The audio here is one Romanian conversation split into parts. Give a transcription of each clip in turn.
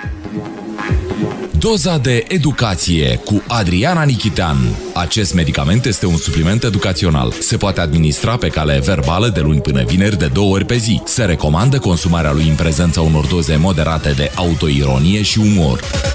Doza de educație cu Adriana Nichitean. Acest medicament este un supliment educațional. Se poate administra pe cale verbală de luni până vineri de 2 ori pe zi. Se recomandă consumarea lui în prezența unor doze moderate de autoironie și umor.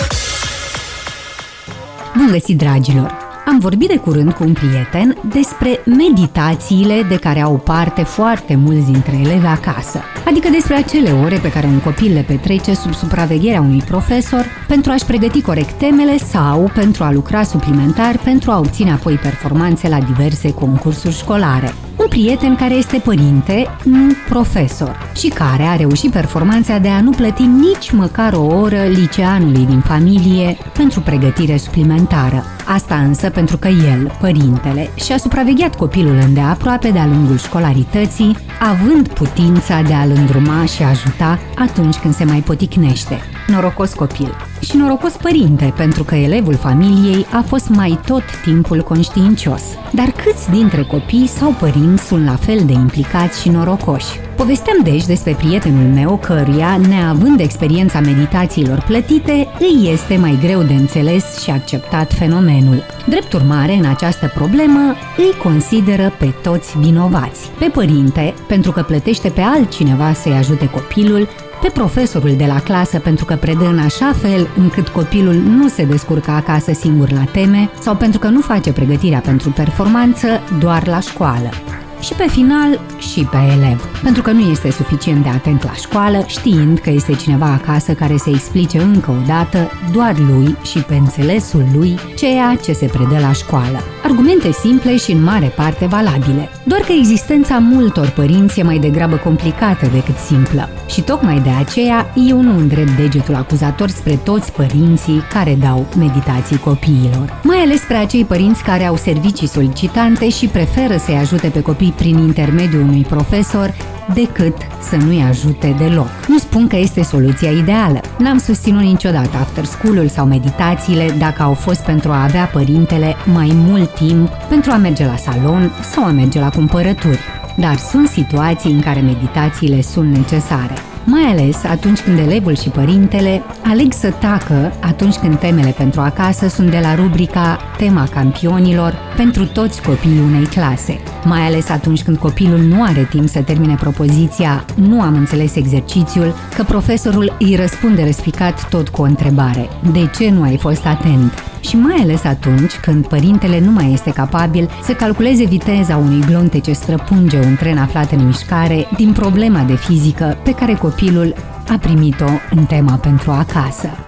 Bun găsit, dragilor! Am vorbit de curând cu un prieten despre meditațiile de care au parte foarte mulți dintre ele acasă. Adică despre acele ore pe care un copil le petrece sub supravegherea unui profesor pentru a-și pregăti corect temele sau pentru a lucra suplimentar pentru a obține apoi performanțe la diverse concursuri școlare. Un prieten care este părinte, nu profesor, și care a reușit performanța de a nu plăti nici măcar o oră liceanului din familie pentru pregătire suplimentară. Asta însă pentru că el, părintele, și-a supravegheat copilul îndeaproape de-a lungul școlarității, având putința de a-l îndruma și ajuta atunci când se mai poticnește. Norocos copil. Și norocos părinte, pentru că elevul familiei a fost mai tot timpul conștiincios. Dar câți dintre copii sau părinți sunt la fel de implicați și norocoși? Povesteam deci despre prietenul meu căruia, neavând experiența meditațiilor plătite, îi este mai greu de înțeles și acceptat fenomenul. Drept urmare, în această problemă, îi consideră pe toți vinovați. Pe părinte, pentru că plătește pe altcineva să-i ajute copilul, pe profesorul de la clasă pentru că predă în așa fel încât copilul nu se descurcă acasă singur la teme sau pentru că nu face pregătirea pentru performanță doar la școală. Și pe final, și pe elev, pentru că nu este suficient de atent la școală, știind că este cineva acasă care să explice încă o dată, doar lui și pe înțelesul lui, ceea ce se predă la școală. Argumente simple și în mare parte valabile. Doar că existența multor părinți e mai degrabă complicată decât simplă. Și tocmai de aceea eu nu îndrept degetul acuzator spre toți părinții care dau meditații copiilor. Mai ales spre acei părinți care au servicii solicitante și preferă să-i ajute pe copii prin intermediul unui profesor decât să nu-i ajute deloc. Nu spun că este soluția ideală. N-am susținut niciodată after school-ul sau meditațiile dacă au fost pentru a avea părintele mai mult timp pentru a merge la salon sau a merge la cumpărături. Dar sunt situații în care meditațiile sunt necesare. Mai ales atunci când elevul și părintele aleg să tacă atunci când temele pentru acasă sunt de la rubrica Tema campionilor pentru toți copiii unei clase. Mai ales atunci când copilul nu are timp să termine propoziția "nu am înțeles exercițiul", că profesorul îi răspunde răspicat tot cu o întrebare: "De ce nu ai fost atent?" Și mai ales atunci când părintele nu mai este capabil să calculeze viteza unui glonte ce străpunge un tren aflat în mișcare din problema de fizică pe care copilul a primit-o în tema pentru acasă.